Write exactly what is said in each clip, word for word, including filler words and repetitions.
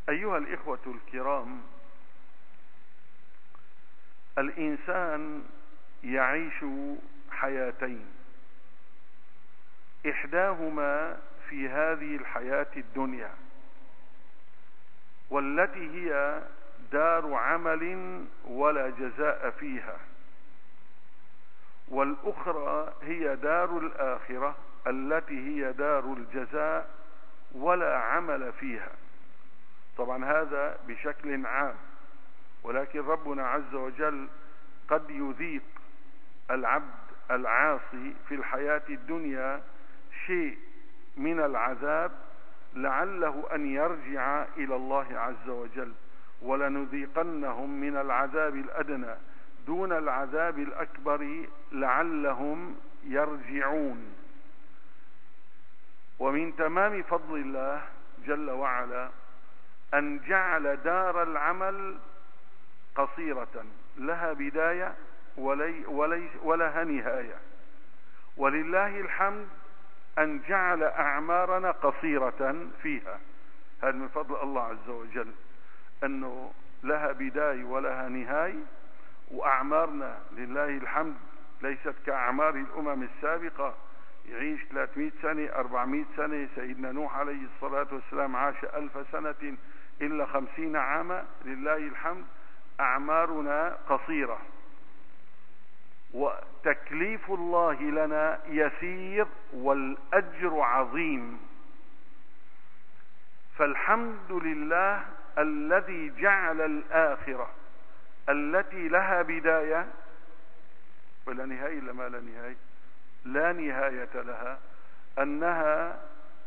أيها الإخوة الكرام، الإنسان يعيش حياتين، إحداهما في هذه الحياة الدنيا والتي هي دار عمل ولا جزاء فيها، والأخرى هي دار الآخرة التي هي دار الجزاء ولا عمل فيها. طبعا هذا بشكل عام، ولكن ربنا عز وجل قد يذيق العبد العاصي في الحياة الدنيا شيء من العذاب لعله أن يرجع إلى الله عز وجل، ولنذيقنهم من العذاب الأدنى دون العذاب الأكبر لعلهم يرجعون. ومن تمام فضل الله جل وعلا أن جعل دار العمل قصيرة لها بداية ولي ولي ولها نهاية، ولله الحمد أن جعل أعمارنا قصيرة فيها. هذا من فضل الله عز وجل، أنه لها بداية ولها نهاية، وأعمارنا لله الحمد ليست كأعمار الأمم السابقة يعيش ثلاثمائة سنة أربعمائة سنة. سيدنا نوح عليه الصلاة والسلام عاش ألف سنة إلا خمسين عاما. لله الحمد أعمارنا قصيرة، وتكليف الله لنا يسير والأجر عظيم. فالحمد لله الذي جعل الآخرة التي لها بداية ولا نهاية، لما لا نهاية لا نهاية لها، أنها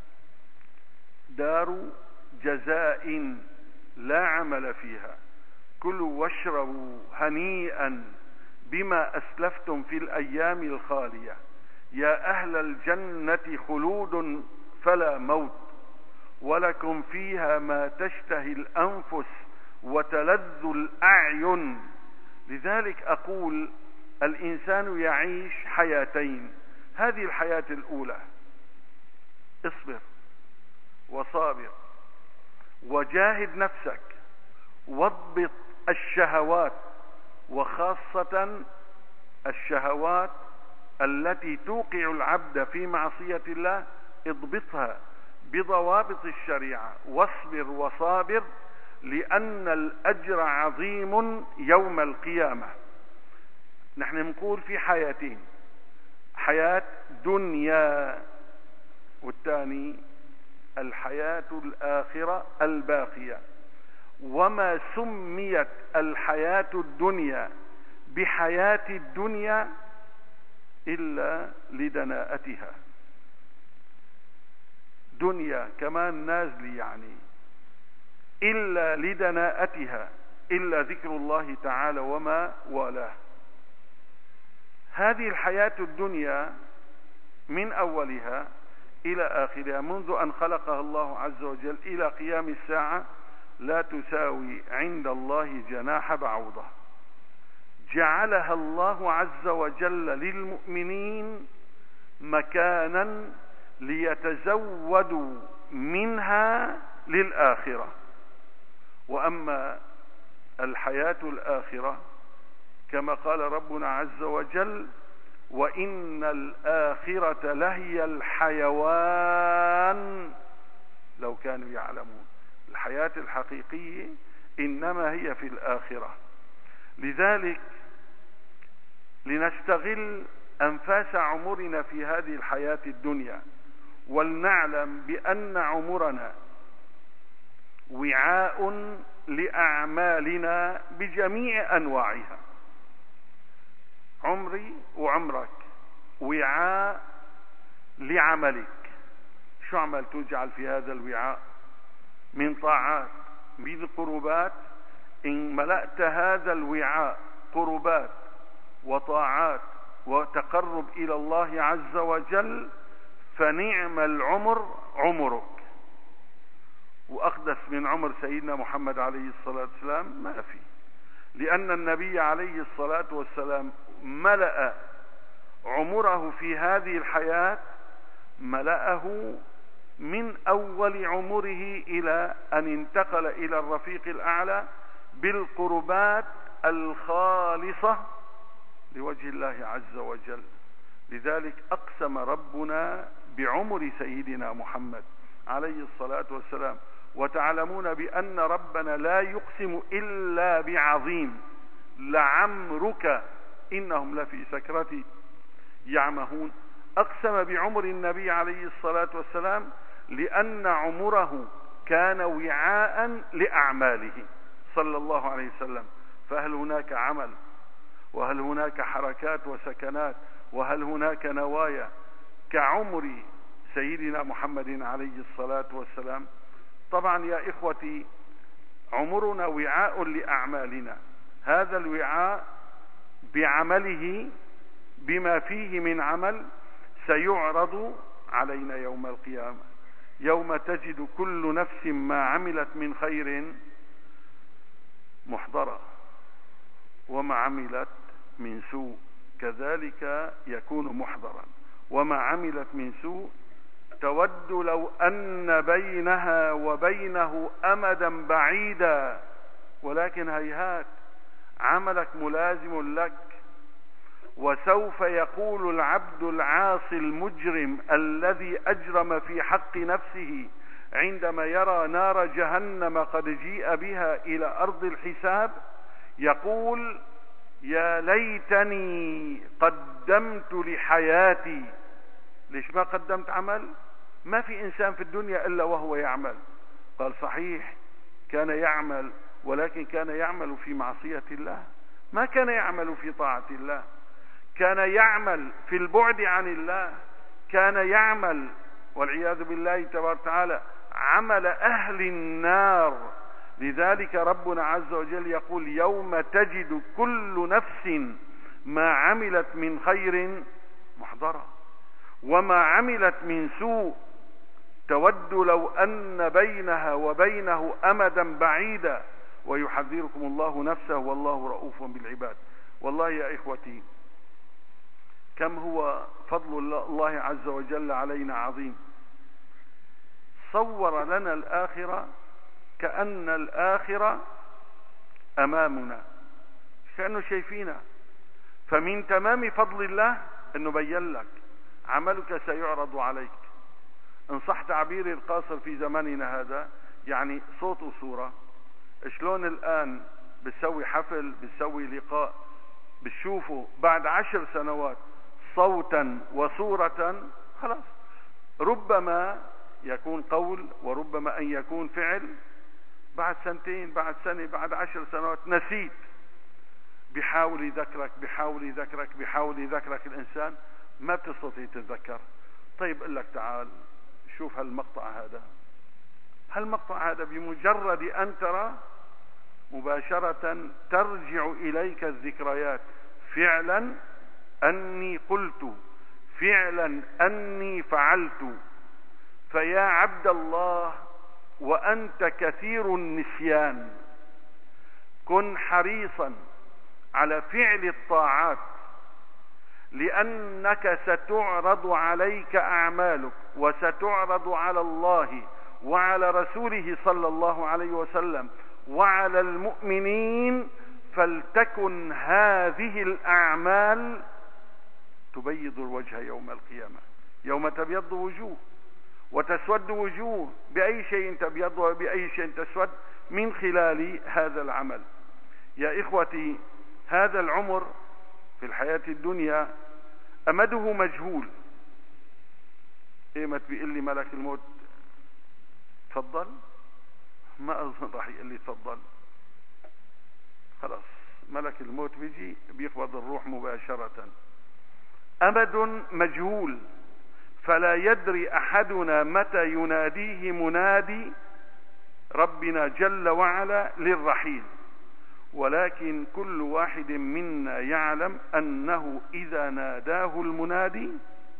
دار جزاء لا عمل فيها. كلوا واشربوا هنيئا بما أسلفتم في الأيام الخالية، يا أهل الجنة خلود فلا موت، ولكم فيها ما تشتهي الأنفس وتلذ الأعين. لذلك أقول الإنسان يعيش حياتين. هذه الحياة الأولى اصبر وصابر وجاهد نفسك واضبط الشهوات، وخاصة الشهوات التي توقع العبد في معصية الله، اضبطها بضوابط الشريعة، واصبر وصابر، لأن الأجر عظيم يوم القيامة. نحن نقول في حياتين، حياة دنيا والثاني الحياة الآخرة الباقية. وما سميت الحياة الدنيا بحياة الدنيا إلا لدناءتها. دنيا كمان نازل يعني إلا لدناءتها، إلا ذكر الله تعالى وما والاه. هذه الحياة الدنيا من أولها إلى آخرها منذ أن خلقها الله عز وجل إلى قيام الساعة لا تساوي عند الله جناح بعوضة. جعلها الله عز وجل للمؤمنين مكانا ليتزودوا منها للآخرة. وأما الحياة الآخرة كما قال ربنا عز وجل: وإن الآخرة لهي الحيوان لو كانوا يعلمون. الحياة الحقيقية إنما هي في الآخرة. لذلك لنستغل أنفاس عمرنا في هذه الحياة الدنيا، ولنعلم بأن عمرنا وعاء لأعمالنا بجميع أنواعها. عمري وعمرك وعاء لعملك. شو عمل تجعل في هذا الوعاء من طاعات، من قربات؟ إن ملأت هذا الوعاء قربات وطاعات وتقرب إلى الله عز وجل فنعم العمر عمرك. وأقدس من عمر سيدنا محمد عليه الصلاة والسلام ما في، لأن النبي عليه الصلاة والسلام ملأ عمره في هذه الحياة، ملأه من أول عمره إلى أن انتقل إلى الرفيق الأعلى بالقربات الخالصة لوجه الله عز وجل. لذلك أقسم ربنا بعمر سيدنا محمد عليه الصلاة والسلام. وتعلمون بأن ربنا لا يقسم إلا بعظيم. لعمرك إنهم لفي سكرة يعمهون. أقسم بعمر النبي عليه الصلاة والسلام لأن عمره كان وعاء لأعماله صلى الله عليه وسلم. فهل هناك عمل، وهل هناك حركات وسكنات، وهل هناك نوايا كعمر سيدنا محمد عليه الصلاة والسلام؟ طبعا يا إخوتي، عمرنا وعاء لأعمالنا. هذا الوعاء بعمله بما فيه من عمل سيعرض علينا يوم القيامة، يوم تجد كل نفس ما عملت من خير محضرة، وما عملت من سوء كذلك يكون محضرا. وما عملت من سوء تود لو أن بينها وبينه أمدا بعيدا، ولكن هيهات، عملك ملازم لك. وسوف يقول العبد العاصي المجرم الذي أجرم في حق نفسه عندما يرى نار جهنم قد جيء بها إلى أرض الحساب، يقول يا ليتني قدمت لحياتي. ليش ما قدمت عمل؟ ما في إنسان في الدنيا إلا وهو يعمل. قال صحيح كان يعمل، ولكن كان يعمل في معصية الله، ما كان يعمل في طاعة الله. كان يعمل في البعد عن الله، كان يعمل والعياذ بالله تبارك وتعالى عمل أهل النار. لذلك ربنا عز وجل يقول يوم تجد كل نفس ما عملت من خير محضرة، وما عملت من سوء تود لو أن بينها وبينه أمدا بعيدا، ويحذركم الله نفسه والله رؤوف بالعباد. والله يا إخوتي كم هو فضل الله عز وجل علينا عظيم. صور لنا الآخرة كأن الآخرة أمامنا، كأنه شايفينا. فمن تمام فضل الله أنه بين لك عملك سيعرض عليك. إن صح تعبيري القاصر في زماننا هذا، يعني صوت وصورة. شلون الآن بتسوي حفل، بتسوي لقاء، بتشوفوا بعد عشر سنوات صوتا وصورة، خلاص ربما يكون قول وربما أن يكون فعل. بعد سنتين، بعد سنة، بعد عشر سنوات نسيت. بيحاول يذكرك بيحاول يذكرك بيحاول يذكرك الإنسان، ما بتستطيع تتذكر. طيب قل لك تعال شوف هالمقطع هذا، هالمقطع هذا بمجرد أن ترى مباشرة ترجع إليك الذكريات. فعلا أني قلت، فعلا أني فعلت. فيا عبد الله وأنت كثير النسيان، كن حريصا على فعل الطاعات، لأنك ستعرض عليك أعمالك، وستعرض على الله وعلى رسوله صلى الله عليه وسلم وعلى المؤمنين. فلتكن هذه الأعمال تبيض الوجه يوم القيامة، يوم تبيض وجوه وتسود وجوه. بأي شيء تبيض وبأي شيء تسود؟ من خلال هذا العمل. يا إخوتي هذا العمر في الحياة الدنيا أمده مجهول. إيمت بيقول لي ملك الموت تفضل، ما أظن راح يقول لي تفضل. خلاص ملك الموت بيجي بيقبض الروح مباشرة. أمد مجهول، فلا يدري أحدنا متى يناديه منادي ربنا جل وعلا للرحيل، ولكن كل واحد منا يعلم أنه إذا ناداه المنادي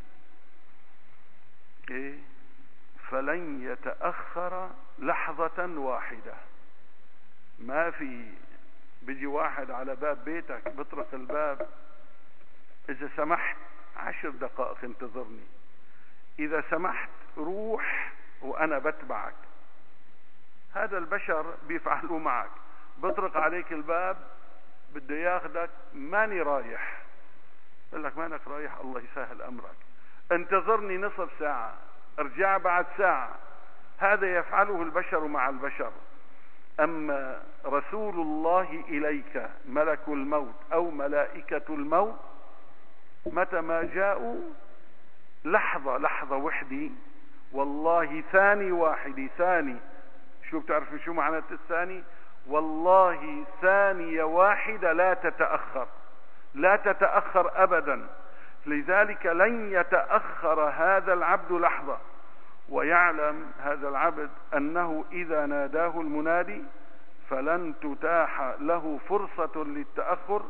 إيه فلن يتأخر لحظة واحدة. ما في بيجي واحد على باب بيتك بطرق الباب، إذا سمحت عشر دقائق انتظرني، إذا سمحت روح وأنا بتبعك. هذا البشر بيفعلوا معك، بطرق عليك الباب بده ياخدك، ماني رايح، يقول لك مانك رايح، الله يسهل أمرك، انتظرني نصف ساعة، ارجع بعد ساعة. هذا يفعله البشر مع البشر. أما رسول الله إليك ملك الموت أو ملائكة الموت متى ما جاءوا لحظة لحظة وحدي، والله ثاني واحد، ثاني شو بتعرف شو معنى الثاني؟ والله ثانية واحدة لا تتأخر، لا تتأخر أبدا. لذلك لن يتأخر هذا العبد لحظة. ويعلم هذا العبد أنه إذا ناداه المنادي فلن تتاح له فرصة للتأخر،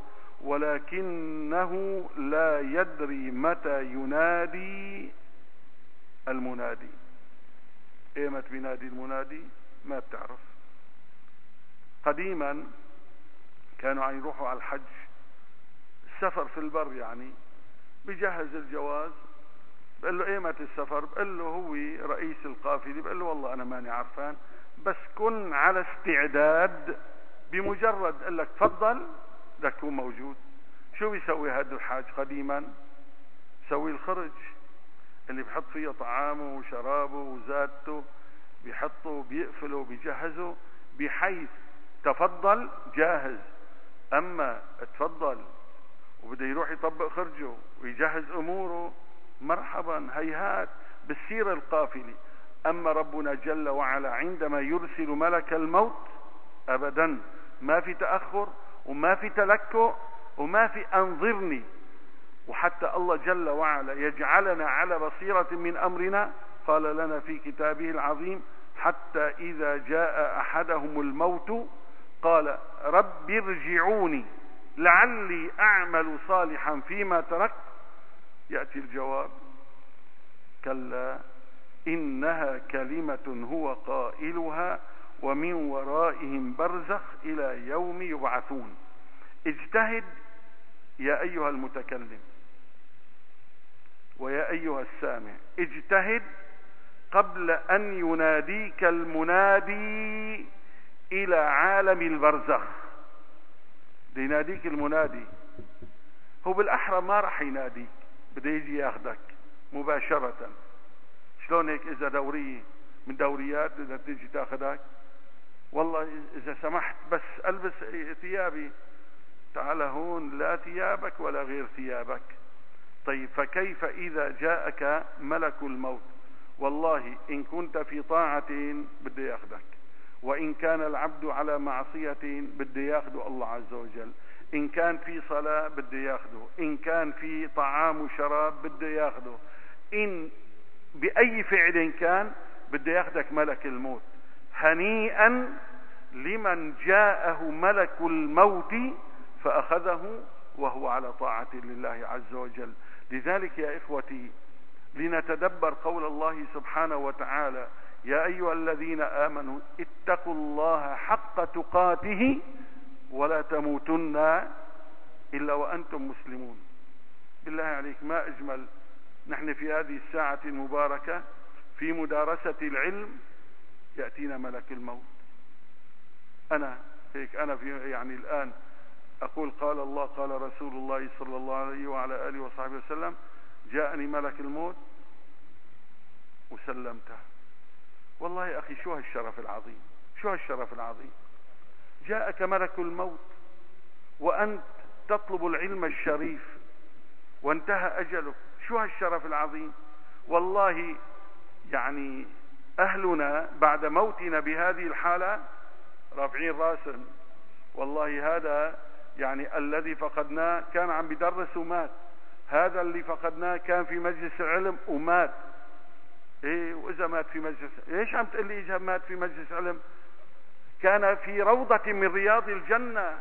ولكنه لا يدري متى ينادي المنادي. ايمت بينادي المنادي ما بتعرف. قديما كانوا عم يروحوا على الحج، السفر في البر يعني، بيجهز الجواز، بقول له ايمت السفر، بقول له هو رئيس القافله، بقول له والله انا ماني عرفان، بس كن على استعداد، بمجرد قال لك تفضل بدك تكون موجود. شو بيسوي هذا الحاج قديما؟ بيسوي الخرج اللي بحط فيه طعامه وشرابه وزادته، بيحطه بيقفله وبيجهزه بحيث تفضل جاهز. اما تفضل وبده يروح يطبق خرجه ويجهز اموره، مرحبا، هيهات بالسيرة القافلة. اما ربنا جل وعلا عندما يرسل ملك الموت ابدا ما في تأخر وما في تلكؤ وما في انظرني. وحتى الله جل وعلا يجعلنا على بصيرة من امرنا، قال لنا في كتابه العظيم: حتى اذا جاء احدهم الموت قال رب ارجعوني لعلي اعمل صالحا فيما تركت. يأتي الجواب: كلا إنها كلمة هو قائلها ومن ورائهم برزخ إلى يوم يبعثون. اجتهد يا أيها المتكلم ويا أيها السامع، اجتهد قبل أن يناديك المنادي إلى عالم البرزخ. بده يناديك المنادي، هو بالأحرى ما راح يناديك، بده يجي ياخدك مباشرة. شلون هيك؟ إذا دورية من دوريات إذا تيجي تاخدك، والله إذا سمحت بس ألبس ثيابي، تعال هون، لا ثيابك ولا غير ثيابك. طيب فكيف إذا جاءك ملك الموت؟ والله إن كنت في طاعة بده ياخدك، وإن كان العبد على معصية بده ياخده الله عز وجل، إن كان في صلاة بده ياخده، إن كان في طعام وشراب بده ياخده، إن بأي فعل كان بده ياخدك ملك الموت. هنيئا لمن جاءه ملك الموت فأخذه وهو على طاعة لله عز وجل. لذلك يا إخوتي لنتدبر قول الله سبحانه وتعالى: يا أيها الذين آمنوا اتقوا الله حق تقاته ولا تموتن إلا وأنتم مسلمون. بالله عليك ما أجمل نحن في هذه الساعة المباركة في مدارسة العلم يأتينا ملك الموت. أنا هيك أنا في يعني الآن أقول قال الله قال رسول الله صلى الله عليه وعلى آله وصحبه وسلم: جاءني ملك الموت وسلمته. والله يا أخي شو هالشرف العظيم، شو هالشرف العظيم. جاءك ملك الموت وأنت تطلب العلم الشريف وانتهى أجلك، شو هالشرف العظيم. والله يعني أهلنا بعد موتنا بهذه الحالة رافعين راسا. والله هذا يعني الذي فقدناه كان عم بدرس ومات، هذا اللي فقدناه كان في مجلس العلم ومات. ايه وإذا مات في مجلس، ليش عم تقول لي إذا مات في مجلس علم؟ كان في روضة من رياض الجنة.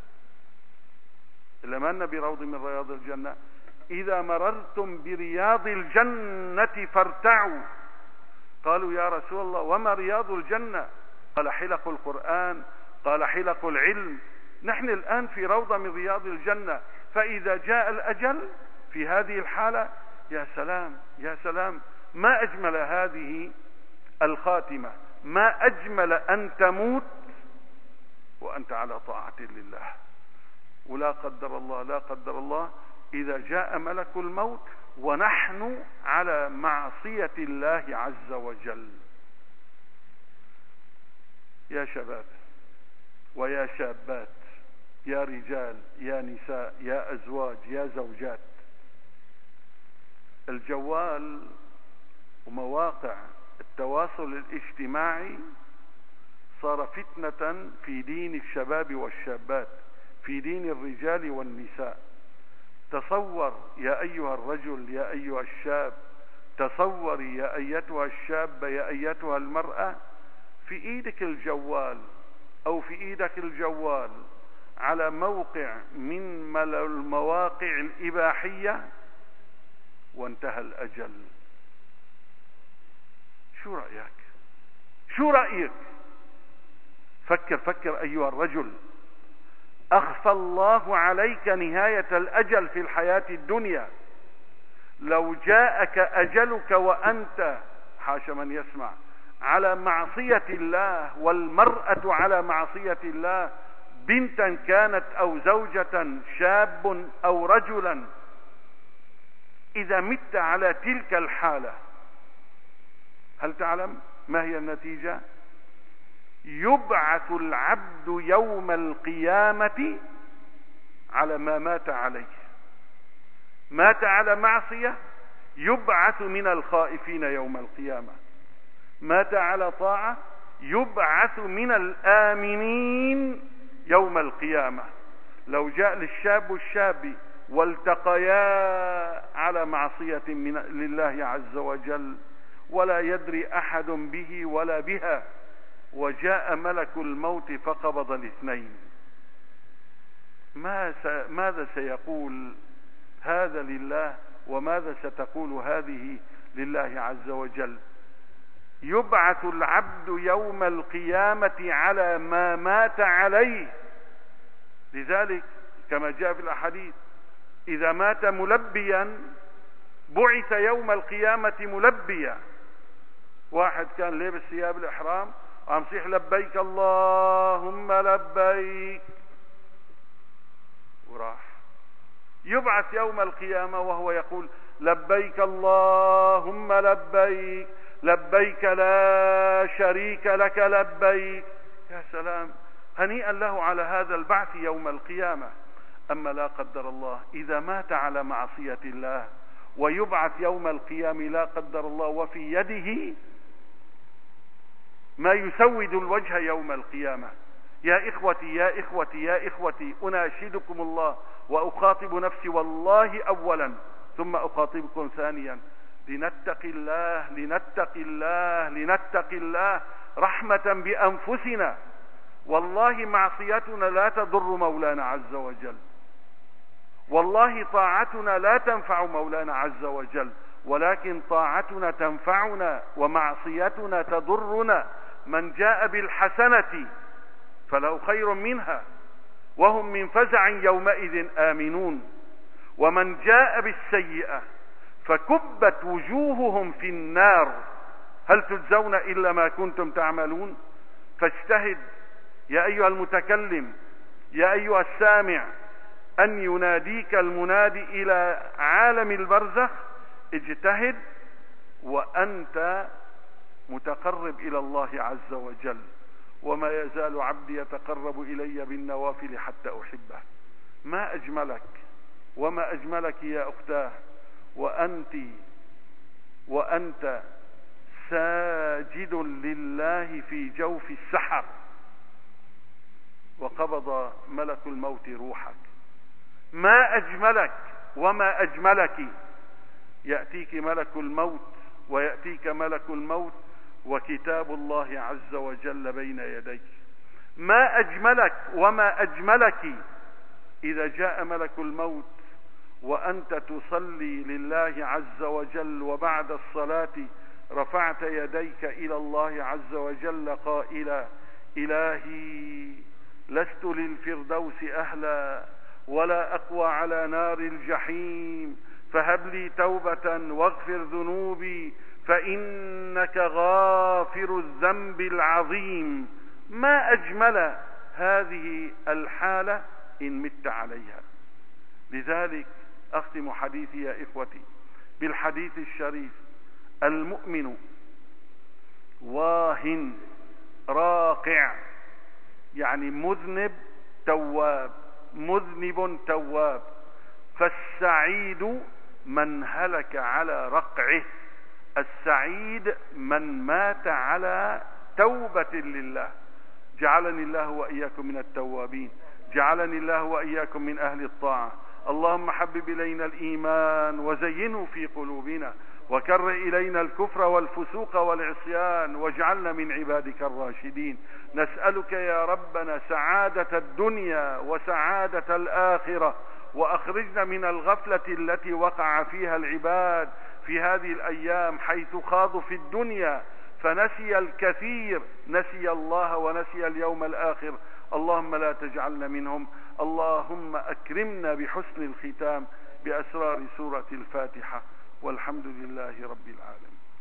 إلا ما أن بروض من رياض الجنة: إذا مررتم برياض الجنة فارتعوا. قالوا يا رسول الله وما رياض الجنة؟ قال حلق القرآن، قال حلق العلم. نحن الآن في روضة من رياض الجنة، فإذا جاء الأجل في هذه الحالة يا سلام يا سلام، ما أجمل هذه الخاتمة. ما أجمل أن تموت وأنت على طاعة لله. ولا قدر الله لا قدر الله إذا جاء ملك الموت ونحن على معصية الله عز وجل. يا شباب ويا شابات، يا رجال يا نساء، يا أزواج يا زوجات، الجوال ومواقع التواصل الاجتماعي صار فتنة في دين الشباب والشابات، في دين الرجال والنساء. تصور يا أيها الرجل يا أيها الشاب، تصوري يا أيتها الشابة يا أيتها المرأة، في إيدك الجوال أو في إيدك الجوال على موقع من المواقع الإباحية وانتهى الأجل. شو رأيك؟ شو رأيك؟ فكر فكر أيها الرجل، أخفى الله عليك نهاية الأجل في الحياة الدنيا. لو جاءك أجلك وأنت حاشا من يسمع على معصية الله، والمرأة على معصية الله، بنتا كانت أو زوجة، شاب أو رجلا، إذا مت على تلك الحالة هل تعلم ما هي النتيجة؟ يبعث العبد يوم القيامة على ما مات عليه. مات على معصية يبعث من الخائفين يوم القيامة، مات على طاعة يبعث من الآمنين يوم القيامة. لو جاء للشاب والشاب والتقيا على معصية من لله عز وجل ولا يدري أحد به ولا بها، وجاء ملك الموت فقبض الاثنين، ماذا سيقول هذا لله وماذا ستقول هذه لله عز وجل؟ يبعث العبد يوم القيامة على ما مات عليه. لذلك كما جاء في الأحاديث إذا مات ملبيا بعث يوم القيامة ملبيا. واحد كان لابس ثياب الإحرام عم صيح لبيك اللهم لبيك وراح، يبعث يوم القيامة وهو يقول لبيك اللهم لبيك لبيك لا شريك لك لبيك. يا سلام، هنيئا له على هذا البعث يوم القيامة. أما لا قدر الله إذا مات على معصية الله ويبعث يوم القيامة لا قدر الله وفي يده ما يسود الوجه يوم القيامة. يا إخوتي يا إخوتي يا إخوتي أناشدكم الله وأخاطب نفسي والله أولا ثم أخاطبكم ثانيا، لنتقي الله لنتقي الله لنتقي الله رحمة بأنفسنا. والله معصيتنا لا تضر مولانا عز وجل، والله طاعتنا لا تنفع مولانا عز وجل، ولكن طاعتنا تنفعنا ومعصيتنا تضرنا. من جاء بالحسنة فله خير منها وهم من فزع يومئذ آمنون، ومن جاء بالسيئة فكبت وجوههم في النار هل تجزون إلا ما كنتم تعملون. فاجتهد يا أيها المتكلم يا أيها السامع أن يناديك المنادي إلى عالم البرزخ، اجتهد وأنت متقرب إلى الله عز وجل. وما يزال عبدي يتقرب إلي بالنوافل حتى أحبه. ما أجملك وما أجملك يا أختاه وأنت وأنت ساجد لله في جوف السحر وقبض ملك الموت روحك. ما أجملك وما أجملك. يأتيك ملك الموت ويأتيك ملك الموت وكتاب الله عز وجل بين يديك. ما أجملك وما أجملك إذا جاء ملك الموت وأنت تصلي لله عز وجل وبعد الصلاة رفعت يديك إلى الله عز وجل قائلا إلهي لست للفردوس أهلا ولا أقوى على نار الجحيم، فهب لي توبة واغفر ذنوبي فإنك غافر الذنب العظيم. ما أجمل هذه الحالة إن مت عليها. لذلك أختم حديثي يا إخوتي بالحديث الشريف: المؤمن واهن راقع، يعني مذنب تواب، مذنب تواب. فالسعيد من هلك على رقعه، السعيد من مات على توبة لله. جعلني الله وإياكم من التوابين، جعلني الله وإياكم من أهل الطاعة. اللهم حبب إلينا الإيمان وزينه في قلوبنا، وكر إلينا الكفر والفسوق والعصيان، واجعلنا من عبادك الراشدين. نسألك يا ربنا سعادة الدنيا وسعادة الآخرة، وأخرجنا من الغفلة التي وقع فيها العباد في هذه الأيام، حيث خاضوا في الدنيا فنسي الكثير، نسي الله ونسي اليوم الآخر. اللهم لا تجعلنا منهم. اللهم أكرمنا بحسن الختام بأسرار سورة الفاتحة، والحمد لله رب العالمين.